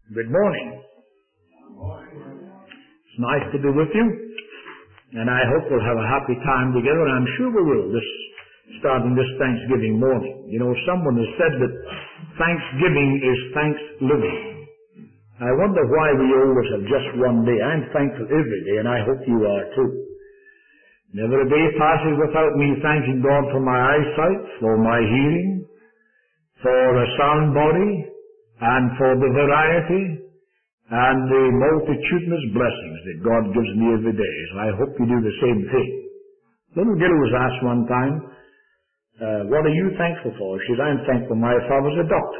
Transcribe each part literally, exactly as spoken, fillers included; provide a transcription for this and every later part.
Good morning. It's nice to be with you, and I hope we'll have a happy time together, and I'm sure we will, this, starting this Thanksgiving morning. You know, someone has said that Thanksgiving is thanks living. I wonder why we always have just one day. I'm thankful every day, and I hope you are too. Never a day passes without me thanking God for my eyesight, for my hearing, for a sound body, and for the variety and the multitudinous blessings that God gives me every day. So I hope you do the same thing. Little girl was asked one time, uh, what are you thankful for? She said, I'm thankful my father's a doctor.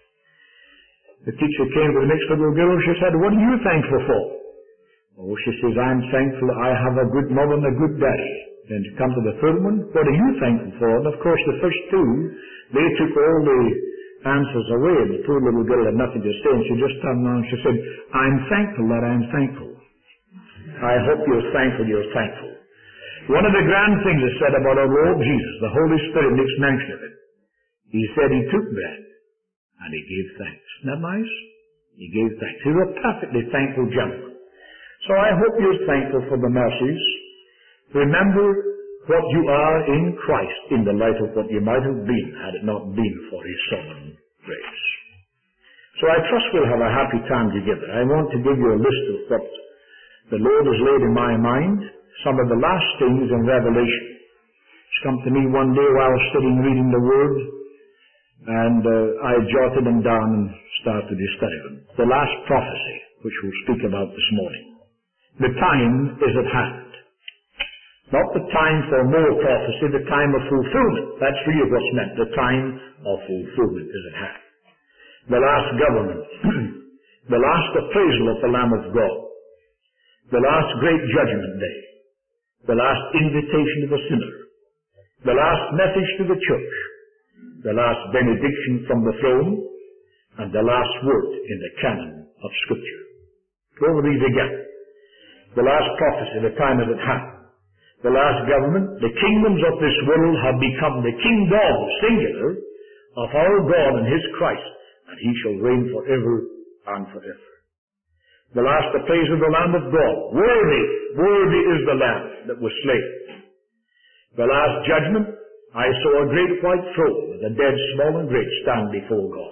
The teacher came to the next little girl, she said, what are you thankful for? Oh, she says, I'm thankful I have a good mother and a good daddy. Then to come to the third one, what are you thankful for? And of course the first two, they took all the answers away. The poor little girl had nothing to say, and she just turned around and she said, I'm thankful that I'm thankful. I hope you're thankful you're thankful. One of the grand things is said about our Lord Jesus, the Holy Spirit makes mention of it. He said he took bread and he gave thanks. Isn't that nice? He gave thanks. He was a perfectly thankful gentleman. So I hope you're thankful for the mercies. Remember what you are in Christ in the light of what you might have been had it not been for His sovereign grace. So I trust we'll have a happy time together. I want to give you a list of what the Lord has laid in my mind, some of the last things in Revelation. It's come to me one day while I was sitting reading the Word, and uh, I jotted them down and started to study them. The last prophecy, which we'll speak about this morning. The time is at hand. Not the time for more prophecy, the time of fulfillment. That's really what's meant. The time of fulfillment is at hand. The last government. The last appraisal of the Lamb of God. The last great judgment day. The last invitation to the sinner. The last message to the church. The last benediction from the throne. And the last word in the canon of Scripture. Go over these again. The last prophecy, the time is at hand. The last government, the kingdoms of this world have become the kingdom, singular, of our God and His Christ, and He shall reign forever and forever. The last appraise of the Lamb of God. Worthy, worthy is the Lamb that was slain. The last judgment, I saw a great white throne, with the dead, small and great, stand before God.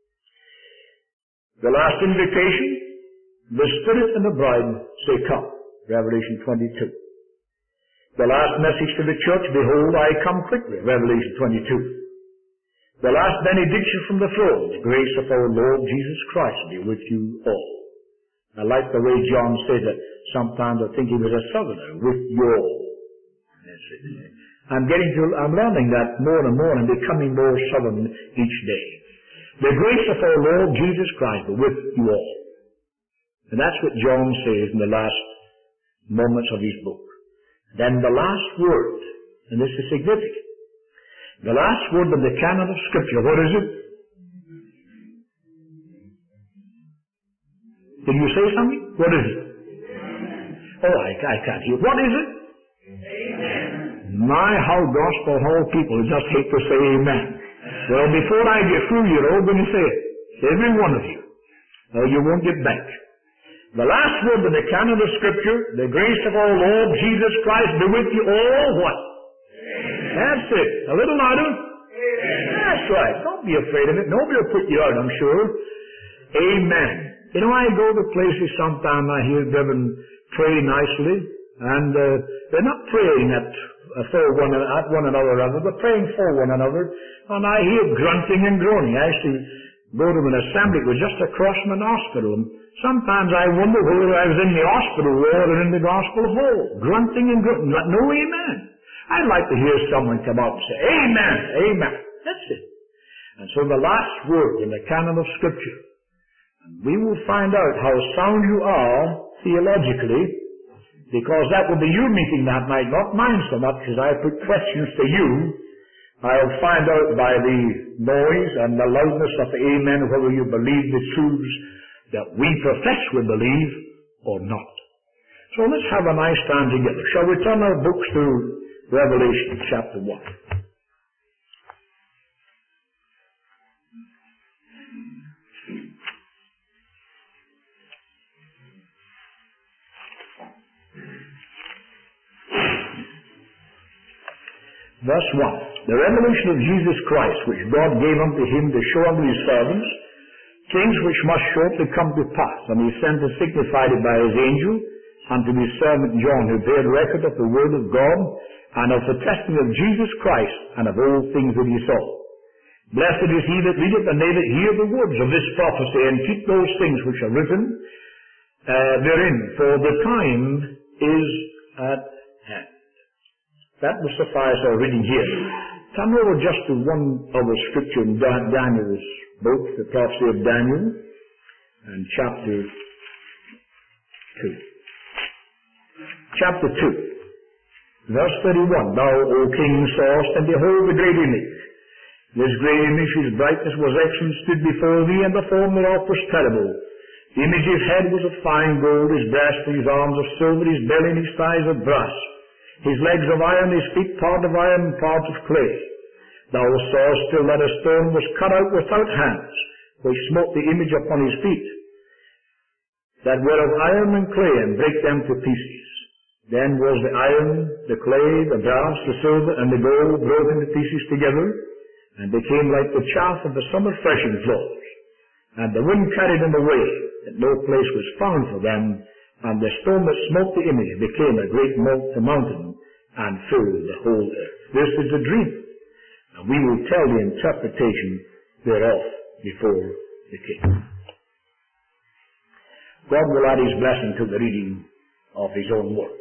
The last invitation, the Spirit and the bride say, come. Revelation twenty-two. The last message to the church, behold, I come quickly, Revelation twenty-two. The last benediction from the throne, the grace of our Lord Jesus Christ be with you all. I like the way John said that. Sometimes I think he was a southerner, with you all. That's it. I'm getting to, I'm learning that more and more and becoming more southern each day. The grace of our Lord Jesus Christ be with you all. And that's what John says in the last moments of his book. Then the last word, and this is significant, the last word of the canon of Scripture, what is it? Did you say something? What is it? Oh, I, I can't hear. What is it? Amen. My, how gospel, how people just hate to say amen. Well, before I get through, you're all going to say it. Every one of you. Or you won't get back. The last word of the canon of Scripture, the grace of our Lord Jesus Christ be with you all, what? Amen. That's it. A little louder. Amen. That's right. Don't be afraid of it. Nobody will put you out, I'm sure. Amen. You know, I go to places sometime, I hear brethren pray nicely, and uh, they're not praying at, uh, for one, at one another, but praying for one another, and I hear grunting and groaning. I used to go to an assembly, it was just across from an hospital, and sometimes I wonder whether I was in the hospital ward or in the gospel hall, grunting and grunting, no amen. I'd like to hear someone come out and say, amen, amen. That's it. And so the last word in the canon of Scripture, and we will find out how sound you are theologically, because that will be your meeting that night, not mine so much, as I put questions to you. I'll find out by the noise and the loudness of the amen whether you believe the truths that we profess we believe or not. So let's have a nice time together. Shall we turn our books to Revelation chapter one? Verse one. The revelation of Jesus Christ, which God gave unto him to show unto his servants, things which must shortly come to pass. And he sent and signified it by his angel unto his servant John, who bare record of the word of God, and of the testimony of Jesus Christ, and of all things that he saw. Blessed is he that readeth, and they that hear the words of this prophecy, and keep those things which are written uh, therein, for the time is at hand. That will suffice our reading here. Come over just to one other scripture in Daniel's book, the prophecy of Daniel, and chapter two. Chapter two, verse thirty-one. Thou, O king, sawest, and behold the great image. This great image, whose brightness was excellent, stood before thee, and the form thereof was terrible. The image's head was of fine gold, his breast and his arms of silver, his belly and his thighs of brass, his legs of iron, his feet part of iron and part of clay. Thou sawest still that a stone was cut out without hands, which smote the image upon his feet, that were of iron and clay, and brake them to pieces. Then was the iron, the clay, the brass, the silver, and the gold broken to pieces together, and became like the chaff of the summer threshing floors. And the wind carried them away, that no place was found for them, and the stone that smote the image became a great mountain, and filled the whole earth. This is a dream, and we will tell the interpretation thereof before the king. God will add his blessing to the reading of his own word.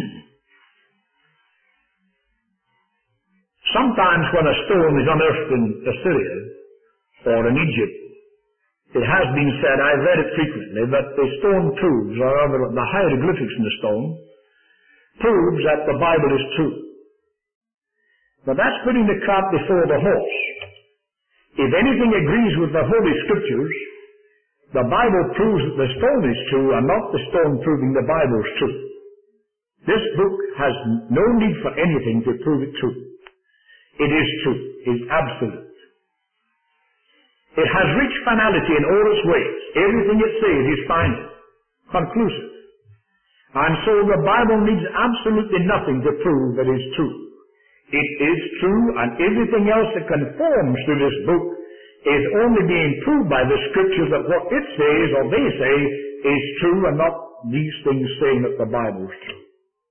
Sometimes when a stone is unearthed in Assyria or in Egypt, it has been said, I've read it frequently, that the stone proves, or rather the hieroglyphics in the stone, proves that the Bible is true. But that's putting the cart before the horse. If anything agrees with the Holy Scriptures, the Bible proves that the stone is true, and not the stone proving the Bible is true. This book has no need for anything to prove it true. It is true. It is absolute. It has rich finality in all its ways. Everything it says is final, conclusive. And so the Bible needs absolutely nothing to prove that it is true. It is true, and everything else that conforms to this book is only being proved by the Scriptures that what it says or they say is true, and not these things saying that the Bible is true.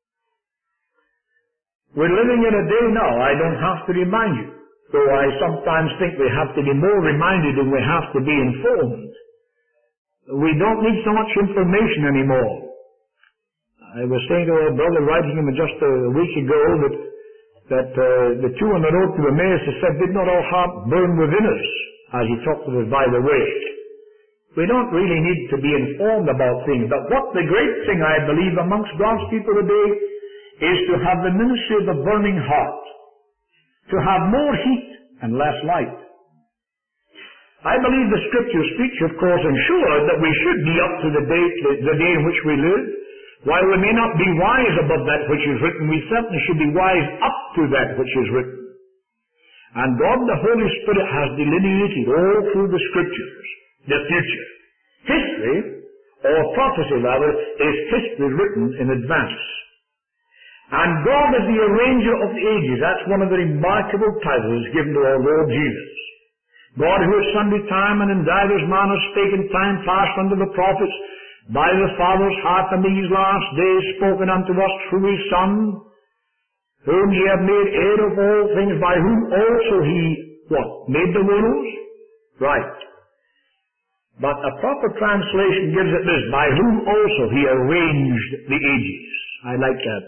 We're living in a day now, I don't have to remind you, though I sometimes think we have to be more reminded than we have to be informed. We don't need so much information anymore. I was saying to a brother writing him just a week ago that, that uh, the two on the road to Emmaus said, did not our heart burn within us, as he talked to us by the way. We don't really need to be informed about things, but what the great thing I believe amongst God's people today is to have the ministry of the burning heart, to have more heat and less light. I believe the Scriptures preach, of course, and sure that we should be up to the day, the, the day in which we live. While we may not be wise above that which is written, we certainly should be wise up to that which is written. And God the Holy Spirit has delineated all through the Scriptures the future. History, or prophecy rather, is history written in advance. And God is the arranger of the ages. That's one of the remarkable titles given to our Lord Jesus. God who at sundry time and in divers manners spake in time past unto the prophets by the fathers hath in these last days spoken unto us through his Son, whom he hath made heir of all things, by whom also he, what, made the worlds? Right. But a proper translation gives it this, by whom also he arranged the ages. I like that.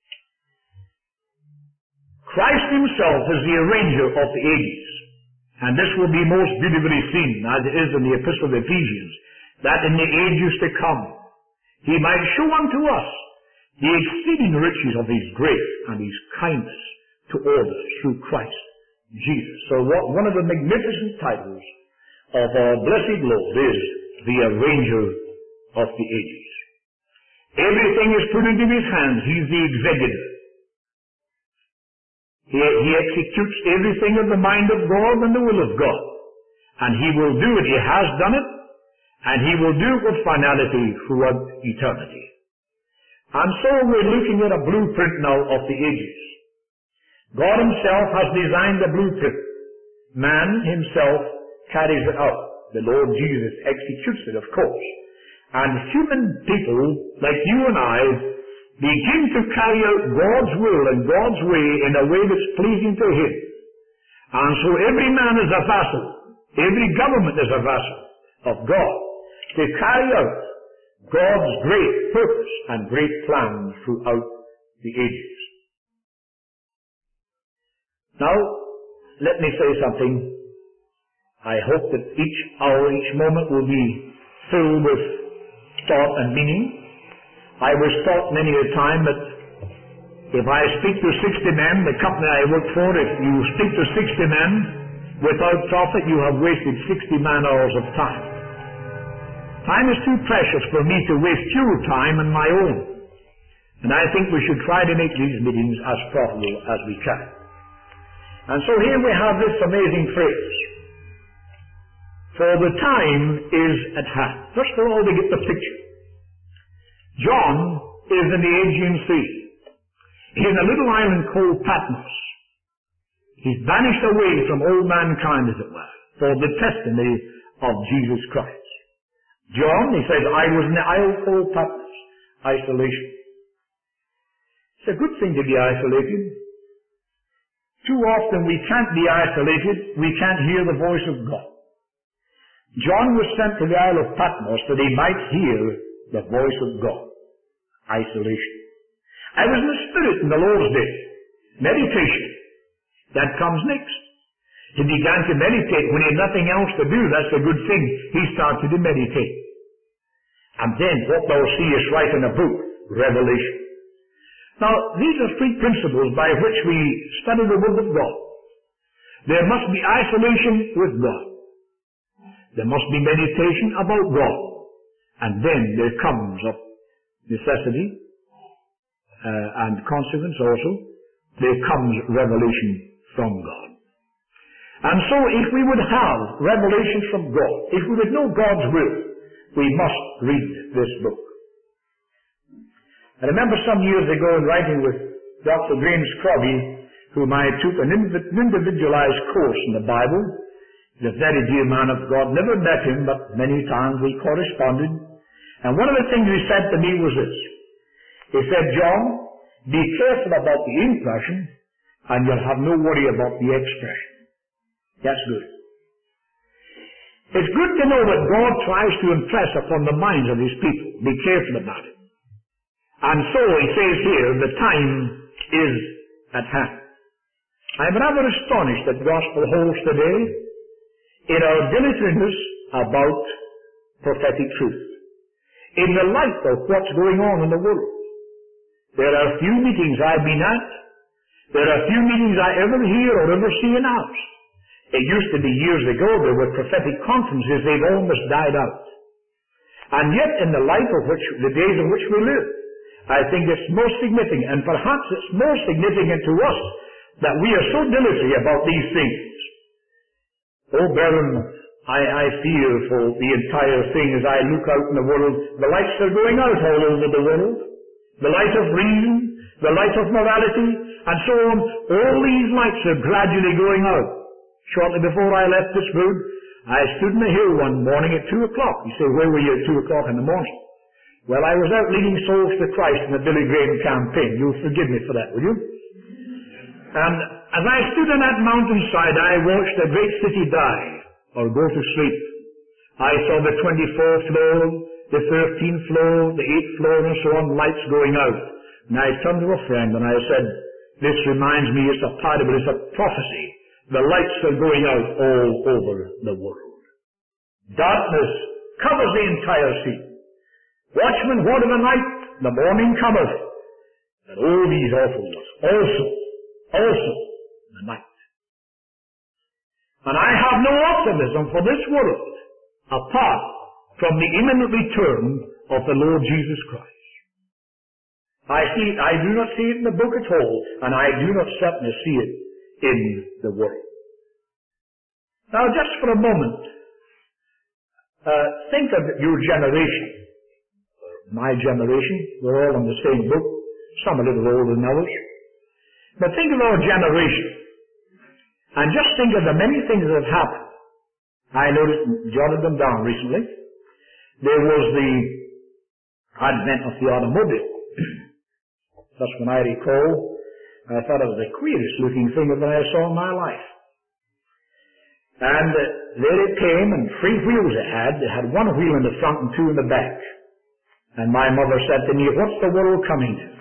Christ himself is the arranger of the ages. And this will be most beautifully seen, as it is in the Epistle of Ephesians, that in the ages to come, he might show unto us the exceeding riches of his grace and his kindness to all us through Christ Jesus. So what, one of the magnificent titles of our blessed Lord is the arranger of the ages. Everything is put into his hands. He's the executor. He, he executes everything in the mind of God and the will of God. And he will do it. He has done it. And he will do it with finality throughout eternity. And so we're looking at a blueprint now of the ages. God himself has designed the blueprint. Man himself carries it out. The Lord Jesus executes it, of course. And human people, like you and I, begin to carry out God's will and God's way in a way that's pleasing to him. And so every man is a vassal. Every government is a vassal of God to carry out God's great purpose and great plan throughout the ages. Now, let me say something. I hope that each hour, each moment will be filled with thought and meaning. I was taught many a time that if I speak to sixty men, the company I work for, if you speak to sixty men without profit, you have wasted sixty man-hours of time. Time is too precious for me to waste your time and my own. And I think we should try to make these meetings as profitable as we can. And so here we have this amazing phrase. For the time is at hand. First of all, to get the picture. John is in the Aegean Sea. He's in a little island called Patmos. He's vanished away from all mankind, as it were, for the testimony of Jesus Christ. John, he says, I was in the isle called Patmos. Isolation. It's a good thing to be isolated. Too often we can't be isolated. We can't hear the voice of God. John was sent to the Isle of Patmos that he might hear the voice of God. Isolation. I was in the Spirit in the Lord's day. Meditation. That comes next. He began to meditate. When he had nothing else to do, that's a good thing. He started to meditate. And then, what thou seest write in a book, Revelation. Now, these are three principles by which we study the Word of God. There must be isolation with God. There must be meditation about God. And then there comes of necessity uh, and consequence also, there comes revelation from God. And so if we would have revelation from God, if we would know God's will, we must read this book. I remember some years ago in writing with Doctor Graham Scroggie, whom I took an individualized course in the Bible. He's a very dear man of God. Never met him, but many times we corresponded. And one of the things he said to me was this. He said, John, be careful about the impression, and you'll have no worry about the expression. That's good. It's good to know that God tries to impress upon the minds of his people. Be careful about it. And so he says here, the time is at hand. I'm rather astonished that gospel holds today in our dilatoriness about prophetic truth. In the light of what's going on in the world. There are few meetings I've been at. There are few meetings I ever hear or ever see announced. It used to be years ago there were prophetic conferences. They've almost died out. And yet in the life of which, the days in which we live, I think it's most significant, and perhaps it's more significant to us that we are so dilatory about these things. Oh, brethren, I, I fear for the entire thing as I look out in the world. The lights are going out all over the world. The light of reason, the light of morality, and so on. All these lights are gradually going out. Shortly before I left this room, I stood in the hill one morning at two o'clock. You say, where were you at two o'clock in the morning? Well, I was out leading souls to Christ in the Billy Graham campaign. You'll forgive me for that, will you? And as I stood on that mountainside, I watched a great city die, or go to sleep. I saw the twenty-fourth floor, the thirteenth floor, the eighth floor, and so on, lights going out. And I turned to a friend and I said, this reminds me, it's a parable, it's a prophecy. The lights are going out all over the world. Darkness covers the entire sea. Watchmen, what of the night? The morning cometh. And all these awful ones. Also, also, the night. And I have no optimism for this world apart from the imminent return of the Lord Jesus Christ. I see it, I do not see it in the book at all, and I do not certainly see it in the world. Now just for a moment, uh, think of your generation. My generation, we're all in the same book, some a little older than others. But think of our generation. And just think of the many things that have happened. I noticed, jotted them down recently. There was the advent of the automobile. That's when I recall, I thought it was the queerest looking thing that I saw in my life. And uh, there it came, and three wheels it had. It had one wheel in the front and two in the back. And my mother said to me, what's the world coming to?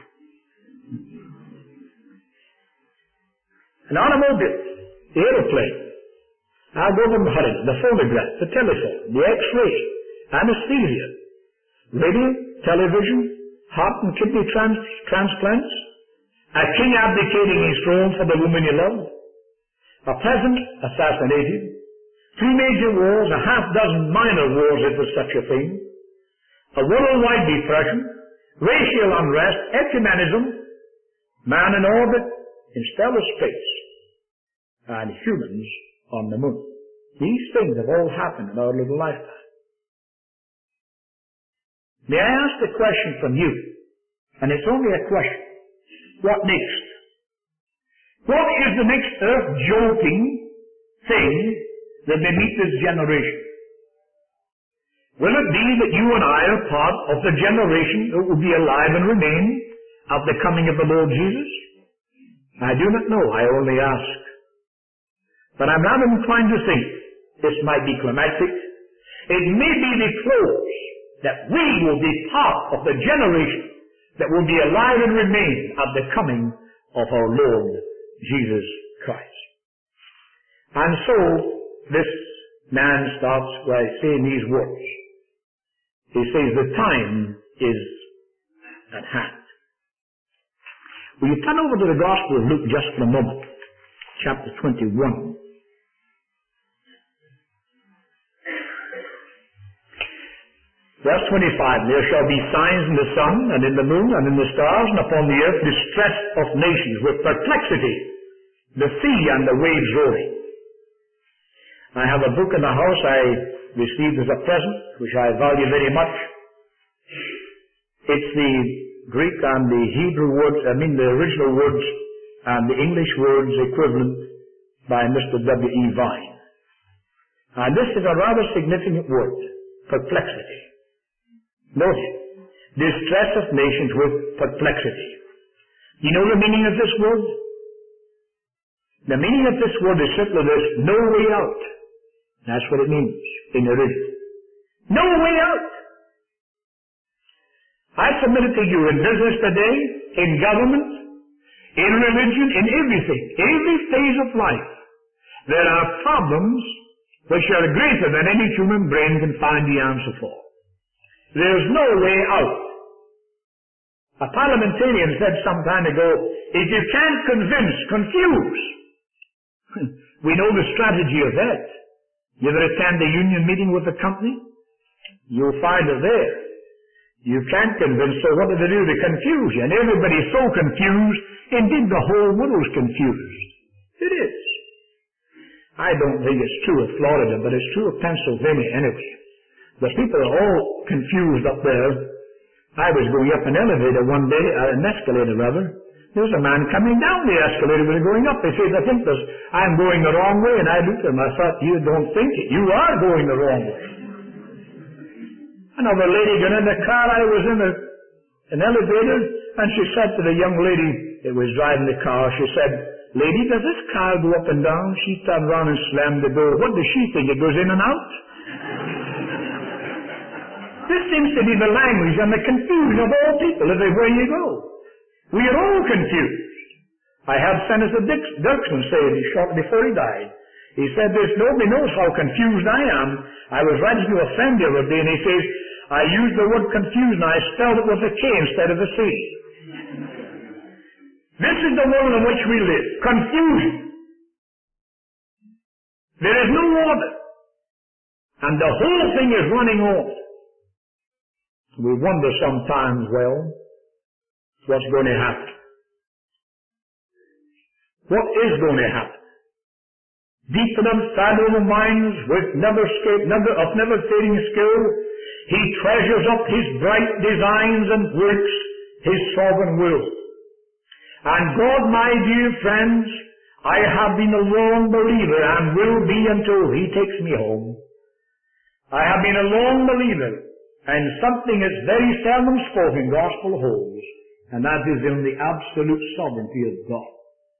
An automobile, the aeroplane, our government had it, the phonograph, the telephone, the x-ray, anesthesia, radio, television, heart and kidney trans- transplants, a king abdicating his throne for the woman he loved, a president assassinated, three major wars, a half dozen minor wars if there's such a thing, a worldwide depression, racial unrest, ecumenism, man in orbit in stellar space, and humans on the moon. These things have all happened in our little lifetime. May I ask a question from you? And it's only a question. What next? What is the next earth-jolting thing that may meet this generation? Will it be that you and I are part of the generation that will be alive and remain at the coming of the Lord Jesus? I do not know. I only ask. But I'm rather inclined to think this might be climactic. It may be the close that we will be part of the generation that will be alive and remain at the coming of our Lord Jesus Christ. And so, this man starts by saying these words. He says, the time is at hand. Will you turn over to the Gospel of Luke just for a moment? Chapter twenty-one. Verse twenty-five, there shall be signs in the sun, and in the moon, and in the stars, and upon the earth distress of nations, with perplexity, the sea and the waves roaring. I have a book in the house I received as a present, which I value very much. It's the Greek and the Hebrew words, I mean the original words, and the English words equivalent by Mister W E Vine. And this is a rather significant word, perplexity. Note it. Distress of nations with perplexity. You know the meaning of this word? The meaning of this word is simply this, no way out. That's what it means in the original. No way out. I submit it to you in business today, in government, in religion, in everything, every phase of life. There are problems which are greater than any human brain can find the answer for. There's no way out. A parliamentarian said some time ago, if you can't convince, confuse. We know the strategy of that. You ever attend a union meeting with a company? You'll find it there. You can't convince, so what do they do? They confuse you. And everybody's so confused, indeed the whole world's confused. It is. I don't think it's true of Florida, but it's true of Pennsylvania anyway. The people are all confused up there. I was going up an elevator one day, uh, an escalator rather. There was a man coming down the escalator when going up. He says, I think this, I'm going the wrong way. And I looked at him. I thought, you don't think it. You are going the wrong way. Another lady got in the car. I was in a, an elevator. And she said to the young lady that was driving the car, she said, lady, does this car go up and down? She turned around and slammed the door. What does she think? It goes in and out? This seems to be the language and the confusion of all people everywhere you go. We are all confused. I had Senator Dirksen say it shortly before he died. He said this, nobody knows how confused I am. I was writing to a friend the other day and he says, I used the word confused and I spelled it with a K instead of a C. This is the world in which we live. Confusion. There is no order. And the whole thing is running off. We wonder sometimes, well, what's going to happen? What is going to happen? Deep in unfathomable minds with never escape, never, of never fading skill, he treasures up his bright designs and works his sovereign will. And God, my dear friends, I have been a long believer and will be until He takes me home. I have been a long believer in something that's very seldom spoken gospel holds, and that is in the absolute sovereignty of God.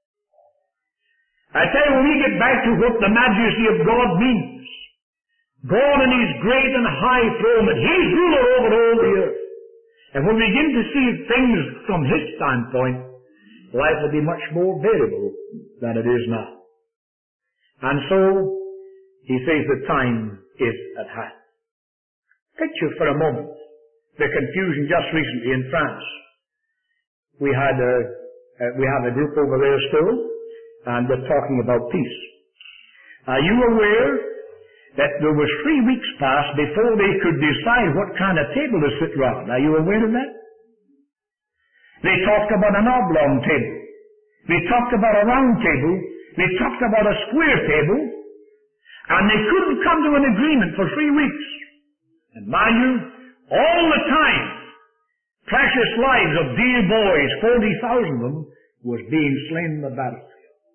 I tell you, when we get back to what the majesty of God means, God in His great and high throne, that He's ruler over all the earth. And when we begin to see things from His standpoint, life will be much more variable than it is now. And so, He says the time is at hand. Picture for a moment the confusion just recently in France. We had a, uh, we have a group over there still, and they're talking about peace. Are you aware that there was three weeks past before they could decide what kind of table to sit round? Are you aware of that? They talked about an oblong table. They talked about a round table. They talked about a square table. And they couldn't come to an agreement for three weeks. And mind you, all the time, precious lives of dear boys, forty thousand of them, was being slain in the battlefield.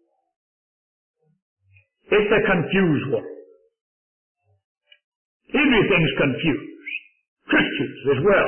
It's a confused world. Everything's confused. Christians as well.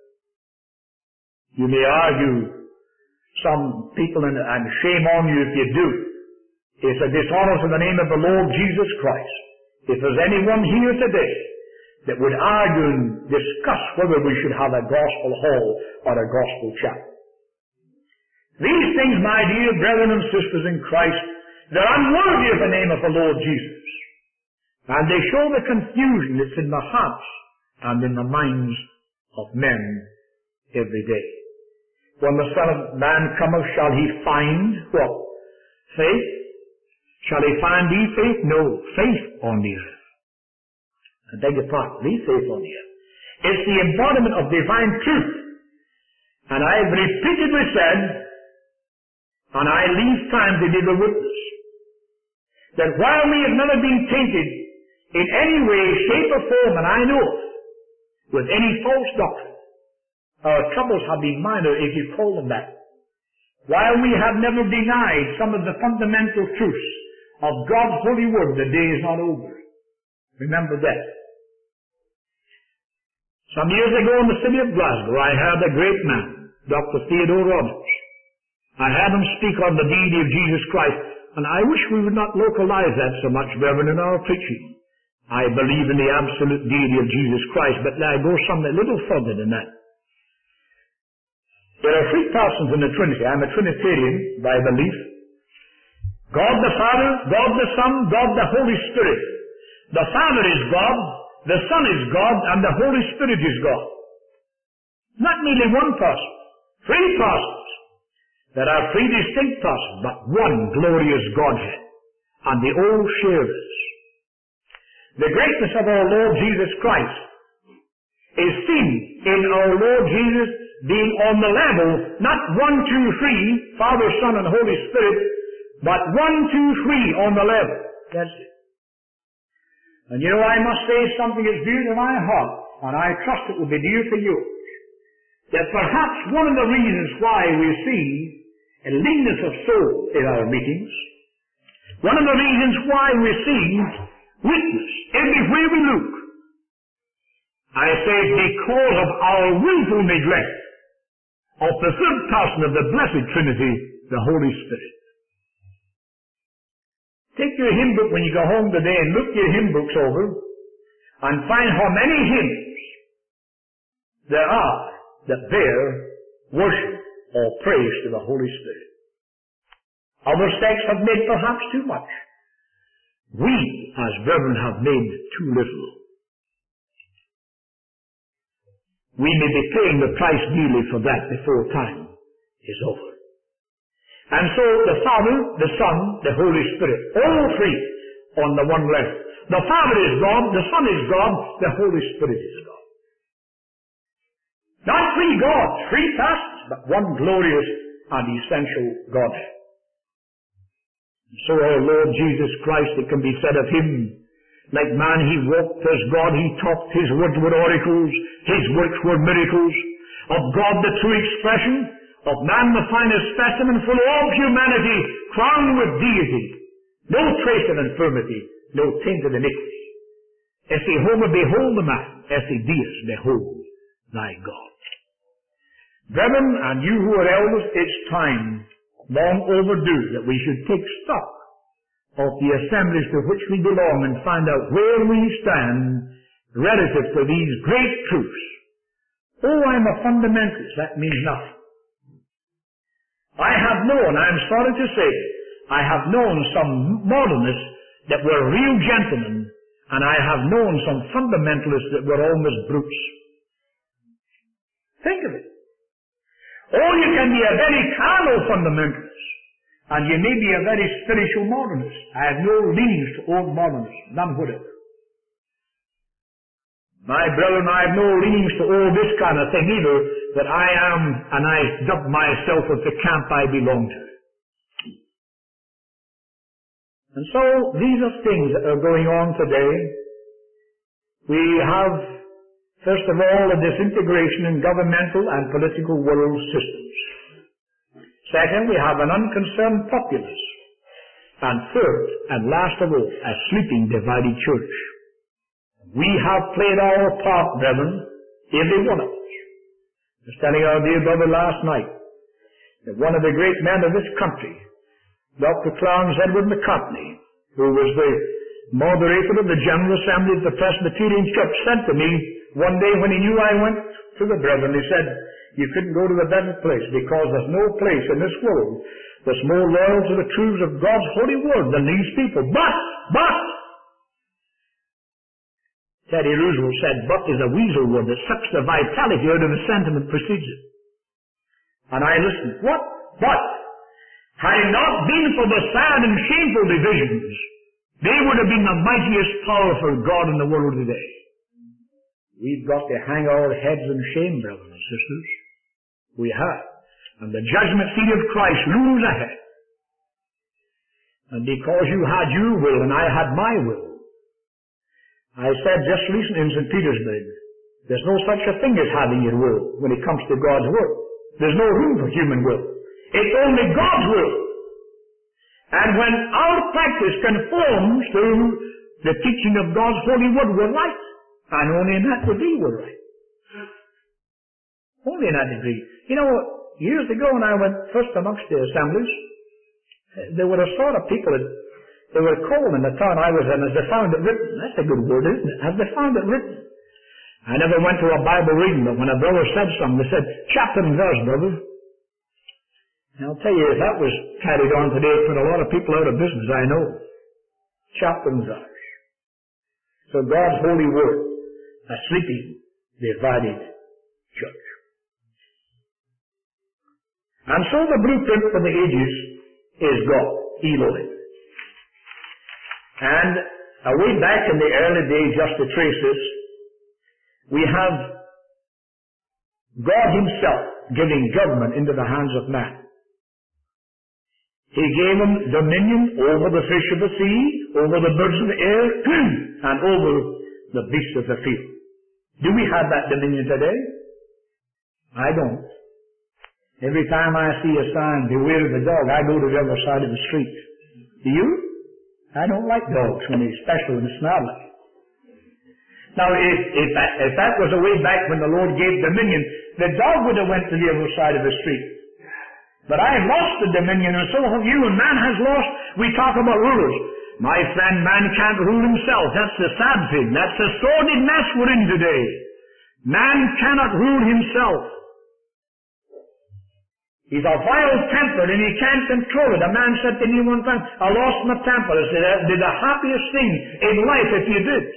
You may argue some people, and, and shame on you if you do. It's a dishonor to the name of the Lord Jesus Christ. If there's anyone here today that would argue and discuss whether we should have a gospel hall or a gospel chapel. These things, my dear brethren and sisters in Christ, they're unworthy of the name of the Lord Jesus. And they show the confusion that's in the hearts and in the minds of men every day. When the Son of Man cometh, shall He find what? Faith? Shall He find thee faith? No, faith on the earth. I beg your pardon, thee faith on the earth. It's the embodiment of divine truth. And I've repeatedly said, and I leave time to be the witness, that while we have never been tainted in any way, shape, or form, and I know it, with any false doctrine, our troubles have been minor, if you call them that. While we have never denied some of the fundamental truths of God's holy word, the day is not over. Remember that. Some years ago in the city of Glasgow, I heard a great man, Doctor Theodore Rogers. I heard him speak on the deity of Jesus Christ, and I wish we would not localize that so much, Reverend, in our preaching. I believe in the absolute deity of Jesus Christ, but I go some a little further than that. There are three persons in the Trinity. I'm a Trinitarian by belief. God the Father, God the Son, God the Holy Spirit. The Father is God, the Son is God, and the Holy Spirit is God. Not merely one person, three persons. There are three distinct persons, but one glorious Godhead, and they all share this. The greatness of our Lord Jesus Christ is seen in our Lord Jesus being on the level, not one, two, three, Father, Son, and Holy Spirit, but one, two, three on the level. That's it. And you know, I must say something that's dear to my heart, and I trust it will be dear to yours. That perhaps one of the reasons why we see a leanness of soul in our meetings, one of the reasons why we see weakness everywhere we look, I say because of our willful neglect of the third person of the Blessed Trinity, the Holy Spirit. Take your hymn book when you go home today and look your hymn books over and find how many hymns there are that bear worship or praise to the Holy Spirit. Other sects have made perhaps too much. We, as brethren, have made too little. We may be paying the price dearly for that before time is over. And so the Father, the Son, the Holy Spirit, all three on the one level. The Father is God, the Son is God, the Holy Spirit is God. Not three gods, three persons, but one glorious and essential Godhead. So our Lord Jesus Christ, it can be said of Him, like man He walked as God, He talked, His words were oracles, His works were miracles. Of God the true expression, of man the finest specimen, full of humanity, crowned with deity, no trace of infirmity, no taint of iniquity. Esse homo behold the man, esse dies behold thy God. Brethren, and you who are elders, it's time, long overdue, that we should take stock of the assemblies to which we belong and find out where we stand relative to these great truths. Oh, I'm a fundamentalist. That means nothing. I have known, I'm sorry to say, I have known some modernists that were real gentlemen, and I have known some fundamentalists that were almost brutes. Think of it. Or you can be a very carnal fundamentalist, and you may be a very spiritual modernist. I have no leanings to old modernists, none whatever. My brethren, I have no leanings to all this kind of thing either, that I am, and I dub myself with the camp I belong to. And so, these are things that are going on today. We have, first of all, a disintegration in governmental and political world systems. Second, we have an unconcerned populace. And third, and last of all, a sleeping divided church. We have played our part, brethren, every one of us. I was telling our dear brother last night that one of the great men of this country, Doctor Clarence Edward McCartney, who was the moderator of the General Assembly of the Presbyterian Church, said to me one day when he knew I went to the brethren, he said, you couldn't go to a better place because there's no place in this world that's more loyal to the truths of God's holy word than these people. But, but, Teddy Roosevelt said, but is a weasel word that sucks the vitality out of the sentiment precedes it. And I listened. What? But, had it not been for the sad and shameful divisions, they would have been the mightiest power for God in the world today. We've got to hang our heads in shame, brothers and sisters. We have. And the judgment seat of Christ looms ahead. And because you had your will and I had my will, I said just recently in Saint Petersburg, there's no such a thing as having your will when it comes to God's word. There's no room for human will. It's only God's will. And when our practice conforms to the teaching of God's holy word, we're right. And only in that degree we're right. Only in that degree. You know, years ago when I went first amongst the assemblies, there were a sort of people that they were called in the town I was in as they found it written. That's a good word, isn't it? As they found it written. I never went to a Bible reading, but when a brother said something, they said, chapter and verse, brother. And I'll tell you, if that was carried on today, it put a lot of people out of business, I know. Chapter and verse. So God's holy word, a sleeping, divided church. And so the blueprint for the ages is God, Elohim. And away back in the early days, just to trace this, we have God himself giving government into the hands of man. He gave him dominion over the fish of the sea, over the birds of the air, and over the beasts of the field. Do we have that dominion today? I don't. Every time I see a sign, beware of the dog, I go to the other side of the street. Do you? I don't like dogs when they, especially when they snarl. Now, if, if, that, if that was a way back when the Lord gave dominion, the dog would have went to the other side of the street. But I have lost the dominion, and so have you, and man has lost. We talk about rulers. My friend, man can't rule himself. That's the sad thing. That's the sordid mess we're in today. Man cannot rule himself. He's a vile-tempered and he can't control it. A man said to me one time, I lost my temper. I said, that'd be the happiest thing in life if you did.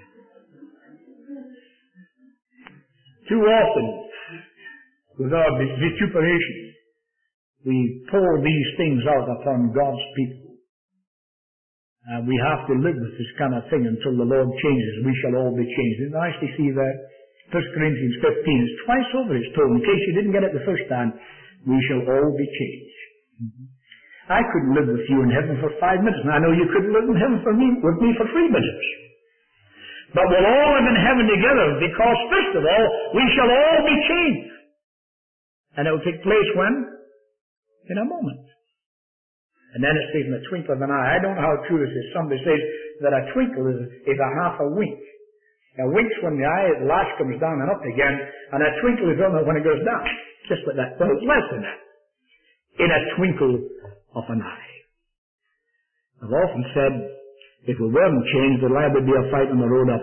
Too often, with our vituperation, we pour these things out upon God's people. And we have to live with this kind of thing until the Lord changes. We shall all be changed. It's nice to see that. First Corinthians fifteen, it's twice over it's told. In case you didn't get it the first time, we shall all be changed. Mm-hmm. I couldn't live with you in heaven for five minutes, and I know you couldn't live in heaven for me, with me for three minutes. But we'll all live in heaven together, because first of all, we shall all be changed. And it will take place when? In a moment. And then it says in the twinkle of an eye. I don't know how true this is. Somebody says that a twinkle is, is a half a wink. A wink's when the eye, the lash comes down and up again, and a twinkle is only when it goes down. Just like that. Well, it's less than that. In a twinkle of an eye. I've often said, if we weren't changed, there'd likely be a fight on the road up.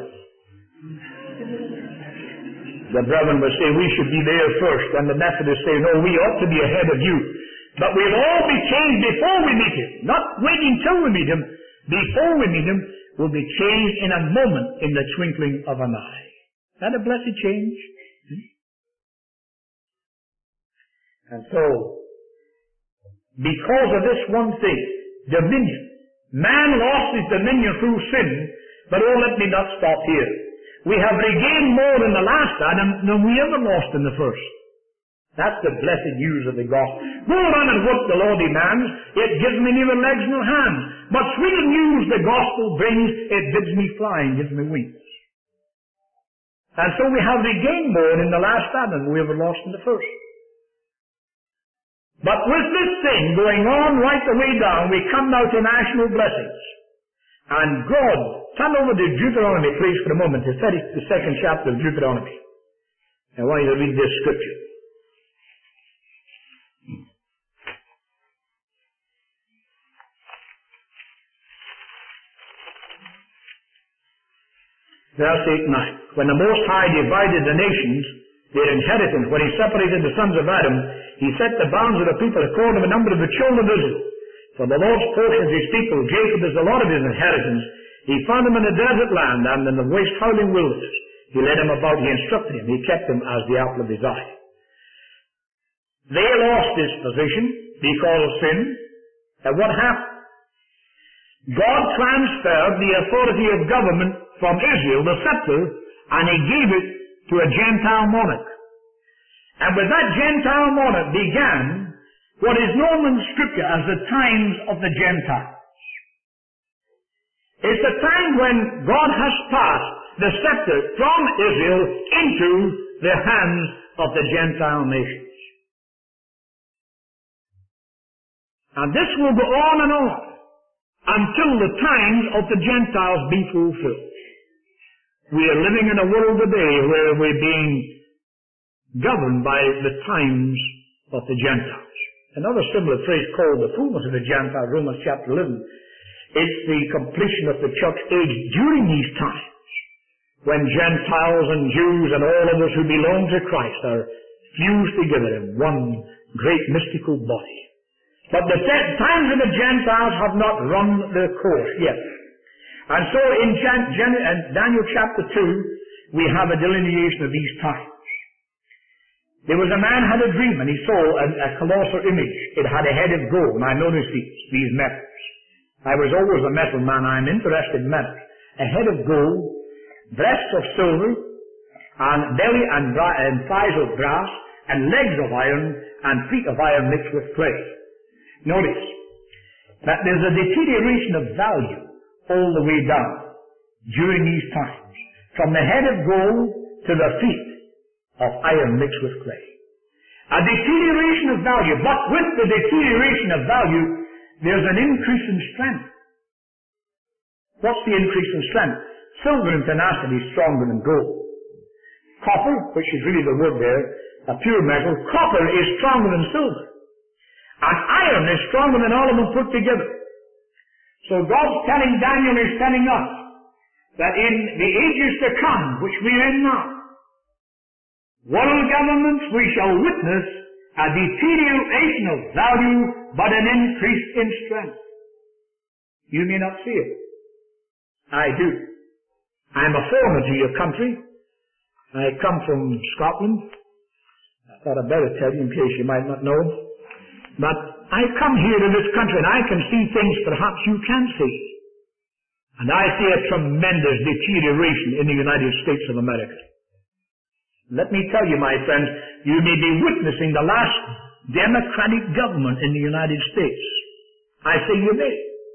The brethren would say we should be there first, and the Methodists say, no, we ought to be ahead of you. But we'll all be changed before we meet Him. Not waiting till we meet Him. Before we meet Him, we'll be changed in a moment, in the twinkling of an eye. Is that a blessed change? Hmm? And so, because of this one thing, dominion. Man lost his dominion through sin, but oh, let me not stop here. We have regained more in the last Adam than we ever lost in the first. That's the blessed news of the gospel. Go on and work the Lord demands. It gives me neither legs nor hands. But sweeter news the gospel brings, it bids me fly and gives me wings. And so we have regained more in the last Adam than we ever lost in the first. But with this thing going on right the way down, we come now to national blessings. And God, turn over to Deuteronomy, please, for a moment, the thirty-second chapter of Deuteronomy. I want you to read this scripture. Verse eight and nine. When the Most High divided the nations, their inheritance, when He separated the sons of Adam, He set the bounds of the people according to the number of the children of Israel. For the Lord's portion of His people, Jacob is the Lord of His inheritance. He found him in the desert land and in the waste howling wilderness. He led him about, He instructed him, He kept him as the apple of His eye. They lost this position because of sin. And what happened? God transferred the authority of government from Israel, the scepter, and He gave it to a Gentile monarch. And with that Gentile monarch began what is known in Scripture as the times of the Gentiles. It's the time when God has passed the scepter from Israel into the hands of the Gentile nations. And this will go on and on until the times of the Gentiles be fulfilled. We are living in a world today where we're being governed by the times of the Gentiles. Another similar phrase called the fullness of the Gentiles, Romans chapter eleven. It's the completion of the church age during these times, when Gentiles and Jews and all of us who belong to Christ are fused together in one great mystical body. But the times of the Gentiles have not run their course yet. And so in Jan- Jan- Daniel chapter two, we have a delineation of these times. There was a man who had a dream, and he saw a, a colossal image. It had a head of gold, and I noticed these, these metals. I was always a metal man. I'm interested in metals. A head of gold, breasts of silver, and belly and, bra- and thighs of brass, and legs of iron, and feet of iron mixed with clay. Notice that there's a deterioration of value all the way down during these times, from the head of gold to the feet of iron mixed with clay. A deterioration of value, but with the deterioration of value, there's an increase in strength. What's the increase in strength? Silver and tenacity is stronger than gold. Copper, which is really the word there, a pure metal, copper is stronger than silver. And iron is stronger than all of them put together. So God's telling Daniel, is telling us, that in the ages to come, which we're in now, world governments, we shall witness a deterioration of value, but an increase in strength. You may not see it. I do. I'm a foreigner to your country. I come from Scotland. I thought I'd better tell you in case you might not know. But I come here to this country and I can see things perhaps you can't see. And I see a tremendous deterioration in the United States of America. Let me tell you, my friends, you may be witnessing the last democratic government in the United States. I say you may.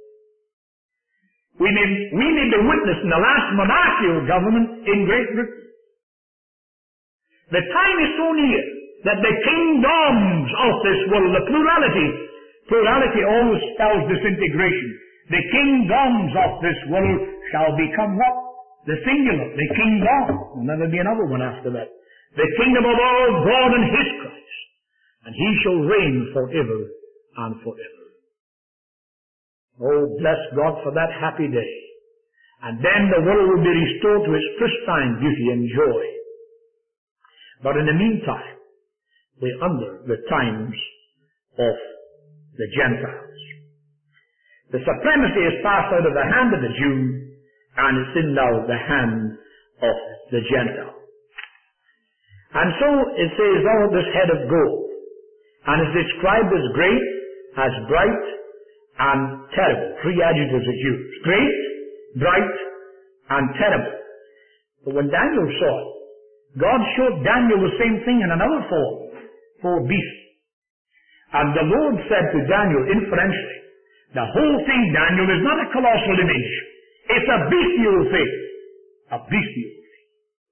We may, we may be witnessing the last monarchical government in Great Britain. The time is so near that the kingdoms of this world, the plurality, plurality always spells disintegration. The kingdoms of this world shall become what? The singular, the kingdom. There'll never be another one after that. The kingdom of our God and His Christ. And He shall reign forever and forever. Oh, bless God for that happy day. And then the world will be restored to its pristine beauty and joy. But in the meantime, we're under the times of the Gentiles. The supremacy is passed out of the hand of the Jew, and it's in now the hand of the Gentile. And so it says, "Thou art this head of gold," and is described as great, as bright, and terrible. Three adjectives it used: great, bright, and terrible. But when Daniel saw it, God showed Daniel the same thing in another form, for a beast. And the Lord said to Daniel inferentially, the whole thing, Daniel, is not a colossal image. It's a bestial thing. A bestial thing.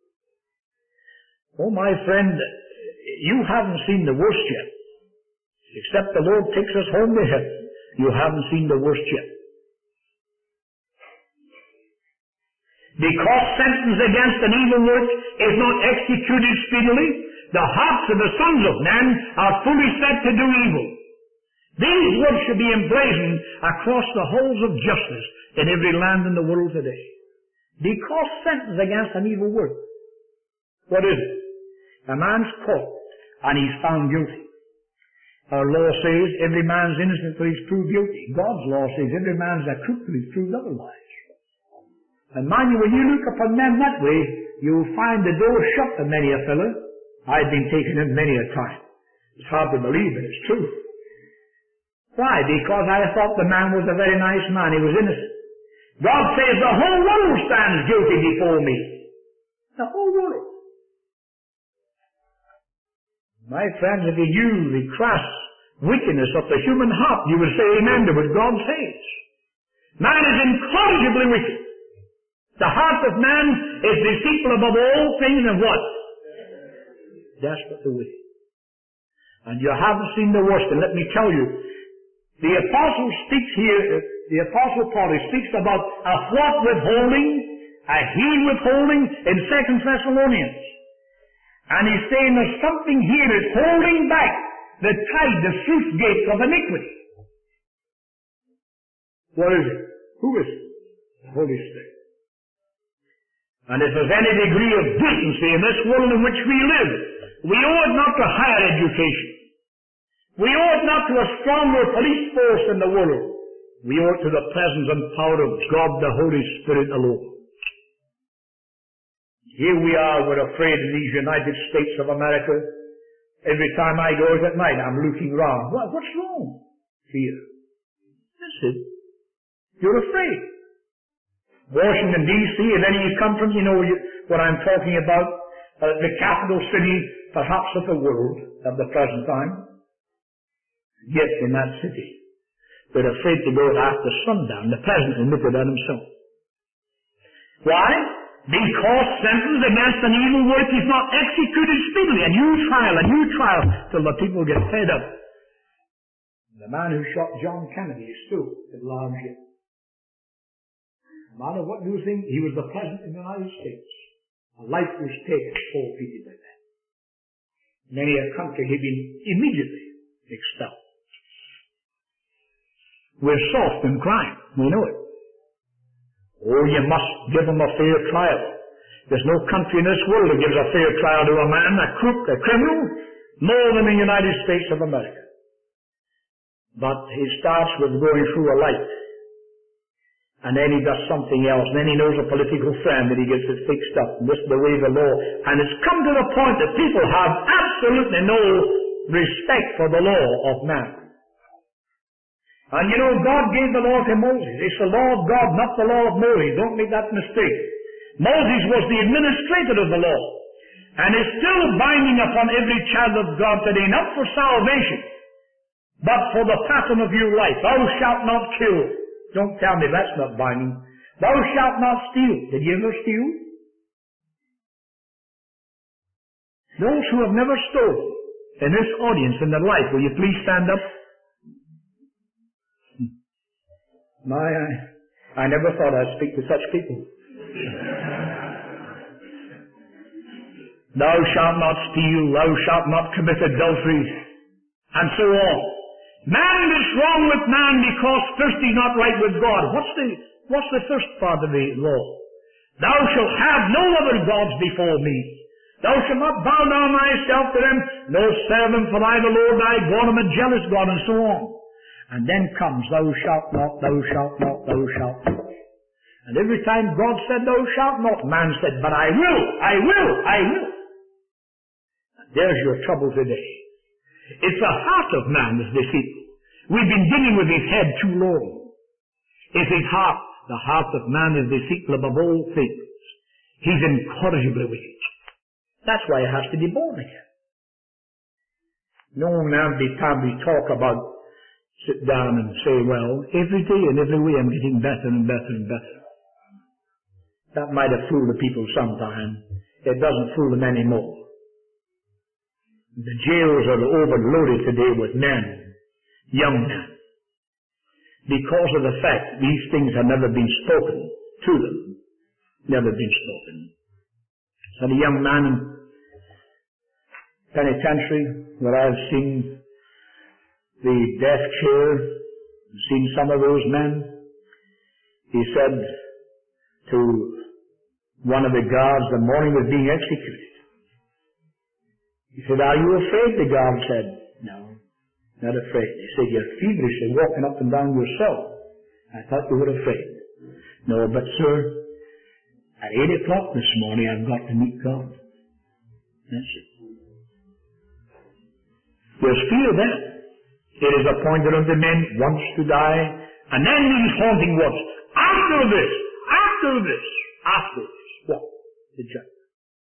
Oh, my friend, you haven't seen the worst yet. Except the Lord takes us home to heaven. You haven't seen the worst yet. Because sentence against an evil work is not executed speedily, the hearts of the sons of men are fully set to do evil. These words should be emblazoned across the halls of justice in every land in the world today. Because sentence against an evil work. What is it? A man's caught and he's found guilty. Our law says every man's innocent till he's proved guilty. God's law says every man's a crook till he's proved otherwise. And mind you, when you look upon men that way, you'll find the door shut to many a fellow. I've been taken in many a time. It's hard to believe, but it's true. Why? Because I thought the man was a very nice man. He was innocent. God says the whole world stands guilty before me. The whole world. My friends, if you knew the crass wickedness of the human heart, you would say amen to what God says. Man is incorrigibly wicked. The heart of man is deceitful above all things and what? Desperately wicked. And you haven't seen the worst. And let me tell you, the apostle speaks here, the apostle Paul, he speaks about a what withholding, a he withholding in Second Thessalonians. And he's saying there's something here that's holding back the tide, the sluice gates of iniquity. What is it? Who is it? The Holy Spirit. And if there's any degree of decency in this world in which we live, we owe it not to higher education. We owe it not to a stronger police force in the world. We owe it to the presence and power of God, the Holy Spirit alone. Here we are, we're afraid in these United States of America. Every time I go out at night, I'm looking round. What, what's wrong? Fear. That's it. You're afraid. Washington, D C, if any of you come from, you know what I'm talking about. Uh, the capital city, perhaps of the world, at the present time. Yet in that city, they're afraid to go out after sundown. The president admitted that himself. Why? Because sentence against an evil work is not executed speedily. A new trial, a new trial, till the people get fed up. The man who shot John Kennedy is still at large yet. No matter what you think, he was the president of the United States. A life was taken, forfeited by that. Many a country had been immediately expelled. We're soft in crime. We know it. Oh, you must give them a fair trial. There's no country in this world that gives a fair trial to a man, a crook, a criminal, more than the United States of America. But he starts with going through a light. And then he does something else. And then he knows a political friend that he gets it fixed up. And this is the way of the law. And it's come to the point that people have absolutely no respect for the law of man. And you know, God gave the law to Moses. It's the law of God, not the law of Moses. Don't make that mistake. Moses was the administrator of the law. And it's still binding upon every child of God today, not for salvation, but for the pattern of your life. Thou shalt not kill. Don't tell me that's not binding. Thou shalt not steal. Did you ever steal? Those who have never stolen in this audience in their life, will you please stand up? My, I, I never thought I'd speak to such people. Thou shalt not steal, thou shalt not commit adultery, and so on. Man is wrong with man because first he's not right with God. What's the, what's the first part of the law? Thou shalt have no other gods before me. Thou shalt not bow down thyself to them, nor serve them, for I, the Lord thy God, am a jealous God, and so on. And then comes, thou shalt not, thou shalt not, thou shalt not. And every time God said, thou shalt not, man said, but I will, I will, I will. And there's your trouble today. It's the heart of man that's deceitful. We've been dealing with his head too long. It's his heart. The heart of man is deceitful above all things. He's incorrigibly wicked. That's why he has to be born again. No man be time we talk about sit down and say, well, every day and every way I'm getting better and better and better. That might have fooled the people sometime. It doesn't fool them anymore. The jails are overloaded today with men, young men, because of the fact these things have never been spoken to them. Never been spoken. So the young man in penitentiary, where I've seen the death chair, seen some of those men, he said to one of the guards the morning of being executed, he said, are you afraid? The guard said, no, not afraid. He said, you're feverishly walking up and down your cell. I thought you were afraid. No, but sir, at eight o'clock this morning I've got to meet God. That's it. There's fear then. It is appointed unto men once to die, and then these haunting words. After this, after this, after this, what? The judgment.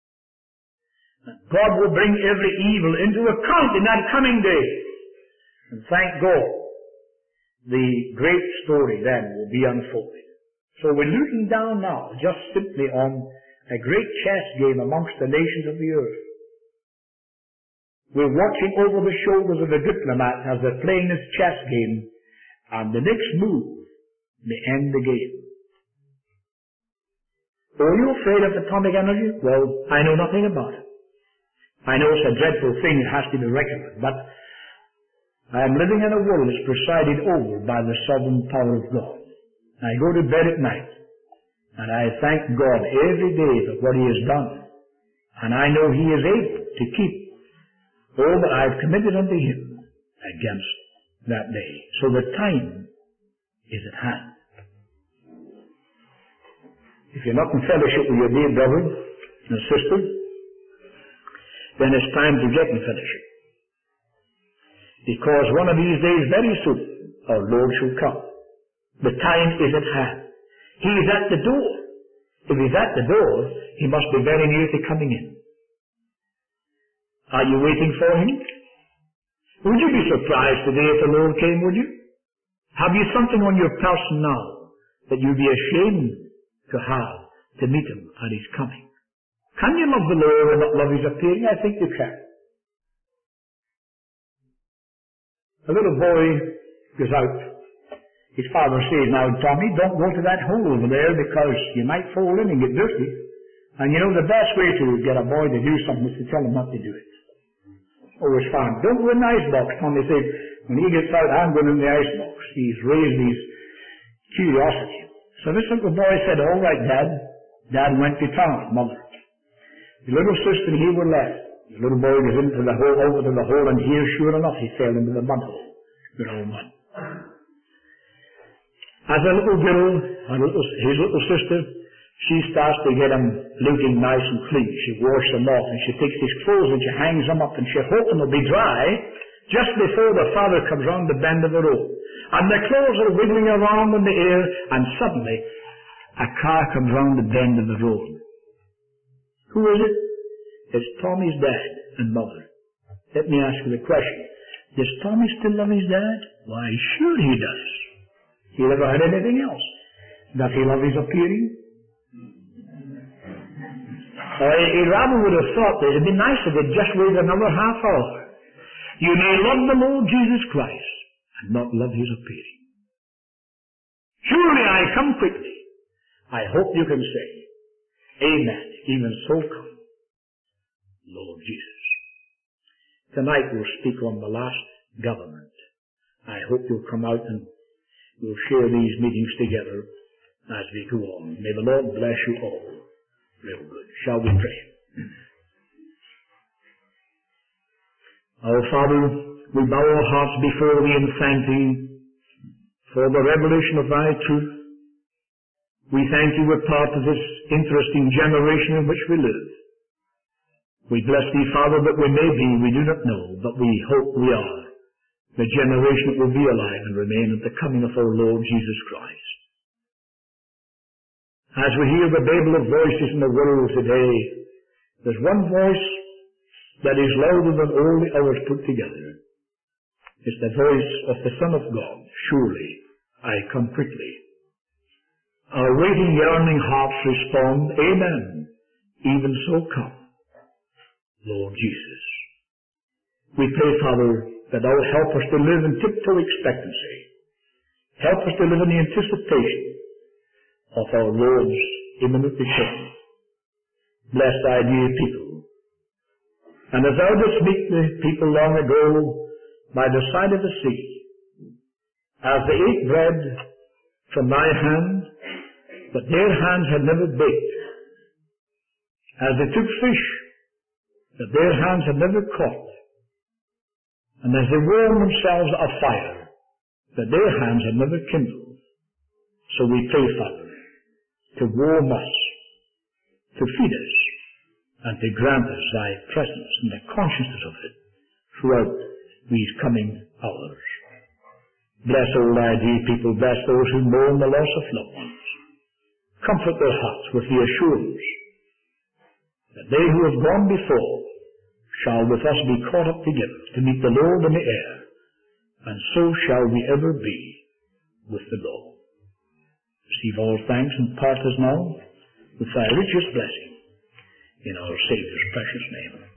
God will bring every evil into account in that coming day. And thank God, the great story then will be unfolded. So we're looking down now just simply on a great chess game amongst the nations of the earth. We're watching over the shoulders of the diplomat as they're playing this chess game, and the next move may end the game. Are you afraid of atomic energy? Well, I know nothing about it. I know it's a dreadful thing, it has to be reckoned with, but I am living in a world that's presided over by the sovereign power of God. I go to bed at night, and I thank God every day for what He has done, and I know He is able to keep all that I have committed unto Him against that day. So the time is at hand. If you're not in fellowship with your dear brother and sister, then it's time to get in fellowship. Because one of these days, very soon, our Lord shall come. The time is at hand. He is at the door. If He's at the door, He must be very near to coming in. Are you waiting for Him? Would you be surprised today if the Lord came, would you? Have you something on your person now that you'd be ashamed to have to meet Him at His coming? Can you love the Lord and not love His appearing? I think you can. A little boy goes out. His father says, now Tommy, don't go to that hole over there because you might fall in and get dirty. And you know the best way to get a boy to do something is to tell him not to do it. Always found, don't go in the icebox. Tommy said, when he gets out, I'm going in the icebox. He's raised his curiosity. So this little boy said, all right, Dad. Dad went to town, Mother. The little sister and he were left. The little boy goes into the hole, over to the hole, and here, sure enough, he fell into the mud hole. Good old mud. As a little girl, a little, his little sister, she starts to get him looking nice and clean. She washes them off, and she takes his clothes and she hangs them up, and she hopes they'll be dry just before the father comes round the bend of the road. And the clothes are wiggling around in the air, and suddenly a car comes round the bend of the road. Who is it? It's Tommy's dad and mother. Let me ask you the question. Does Tommy still love his dad? Why, sure he does. He never had anything else. Does he love his appearing? Uh, he rather would have thought that it would be nice if he'd just wait another half hour. You may love the Lord Jesus Christ and not love His appearing. Surely I come quickly. I hope you can say, Amen. Even so come, Lord Jesus. Tonight we'll speak on the last government. I hope you'll come out and we'll share these meetings together as we go on. May the Lord bless you all. Real good. Shall we pray? Our Father, we bow our hearts before Thee and thank Thee for the revelation of Thy truth. We thank You we're part of this interesting generation in which we live. We bless Thee, Father, that we may be, we do not know, but we hope we are the generation that will be alive and remain at the coming of our Lord Jesus Christ. As we hear the babel of voices in the world today, there's one voice that is louder than all the others put together. It's the voice of the Son of God. Surely I come quickly. Our waiting, yearning hearts respond, Amen. Even so come, Lord Jesus. We pray, Father, that Thou help us to live in tiptoe expectancy. Help us to live in the anticipation of our Lord's imminent return. Bless Thy dear people. And as Thou didst meet the people long ago by the side of the sea, as they ate bread from Thy hand, but their hands had never baked, as they took fish that their hands had never caught, and as they warmed themselves at a fire that their hands had never kindled, so we pray, Father, to warm us, to feed us, and to grant us Thy presence and the consciousness of it throughout these coming hours. Bless all Thy dear people, bless those who mourn the loss of loved ones. Comfort their hearts with the assurance that they who have gone before shall with us be caught up together to meet the Lord in the air, and so shall we ever be with the Lord. Receive all thanks and part us now with Thy richest blessing in our Saviour's precious name.